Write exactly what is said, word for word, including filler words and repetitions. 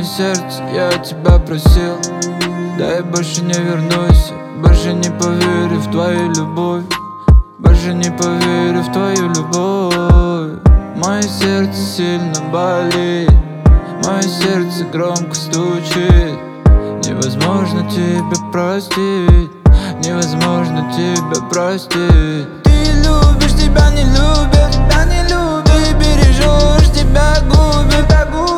сердце, я тебя просил, да я больше не вернусь, больше не поверю в твою любовь, больше не поверю в твою любовь. Мое сердце сильно болит, мое сердце громко стучит. Невозможно тебя простить, невозможно тебя простить. Ты любишь, тебя не любят, тебя не любят. Ты бережешь, тебя губят, тебя губят.